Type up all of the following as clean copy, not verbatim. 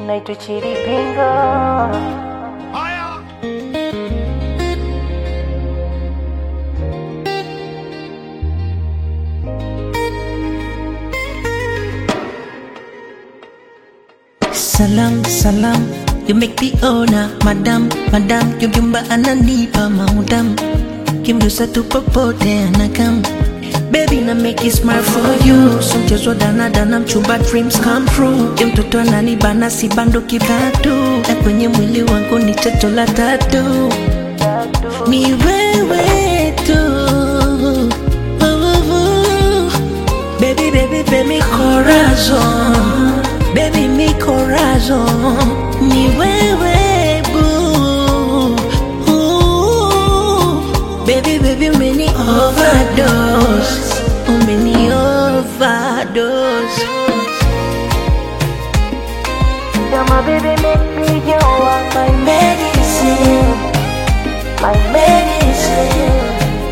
naitwa Chiripinga. Salam, salam, you make the owner, madam, madam, yumba ananipa maudam, kimdusa tu popote anakam. Baby na make it smart for you, so mchezo dana dana mchumba dreams come true. Yo mtoto ananibana si bando kibatu, na kwenye mwili wangu ni chacho la tatu. Ni wewe tu, baby, baby, baby, corazon. Baby, mi corazon, ni wewe boo. Baby, baby, many overdose, many overdose. Yeah, my baby make me you are my medicine, my medicine.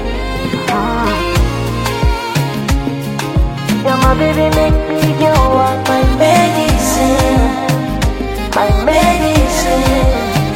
Yeah, my baby make me you are my medicine, my medicine.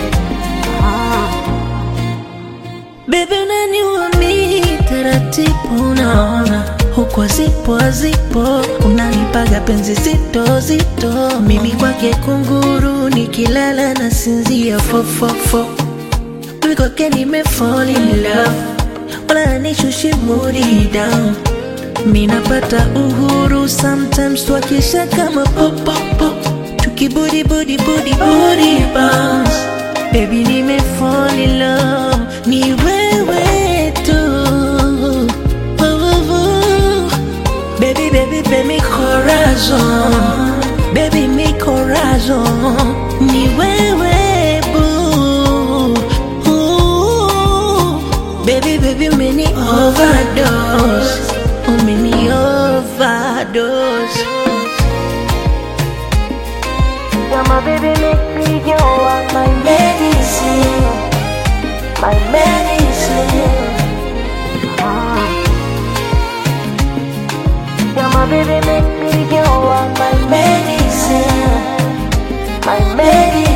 Baby unaniua mimi taratibu naona huko zipo unanipaga penzi zito zito. Mimi kwake kunguru nikilala na sinzia fo. Mimi kwake nime fall in love, wala nishushi mood down. Mimi napata uhuru sometimes twakisha kama pop. Tukibudi budi bounce. Baby nime fall in love, ni wewe tu. Baby, baby, baby, corazon. Baby, mi corazon, ni wewe boo. Baby, baby, many overdose, many overdose. Yeah, my baby make me you are my medicine, my medicine. Yeah, my baby make me you are my medicine, my medicine.